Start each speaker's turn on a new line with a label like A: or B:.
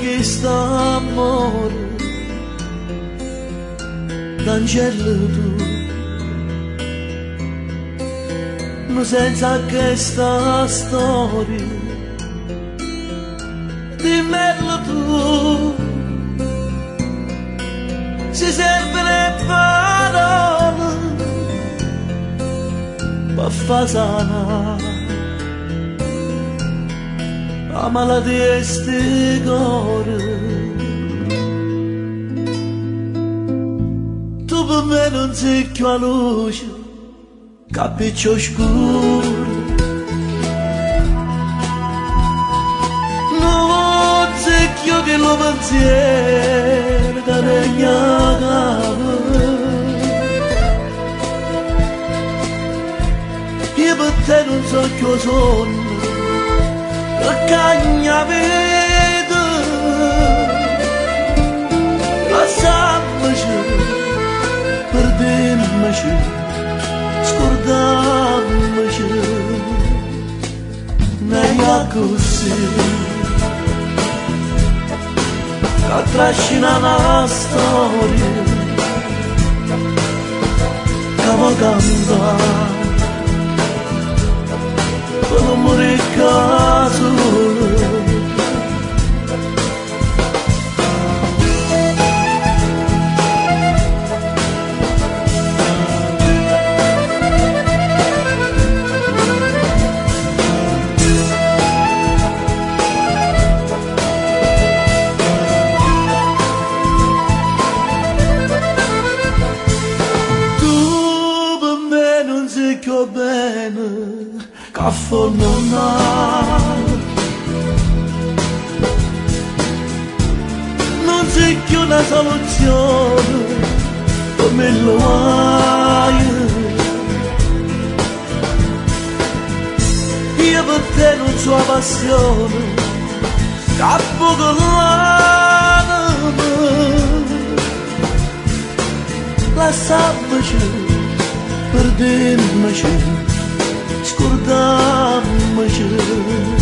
A: questo amore d'angelo tu, non senza questa storia dimmelo tu, si serve le parole per far sanare la malattia e sti cuore. Tu per me non sei più a luce, capiccio scuro, non sei più che lo pensiero che regna capo. Io per te non so più sonno, cagna vede, lasciamoci, perdiamoci, scordiamoci, non è così, la trascina la storia, che va cantare. Amore caso tu per me non sei più bene, caffè non ha, non c'è più una soluzione come lo hai. Io per te non so passione, capo con l'anima, lasciamoci, perdiamoci, scordiamoci.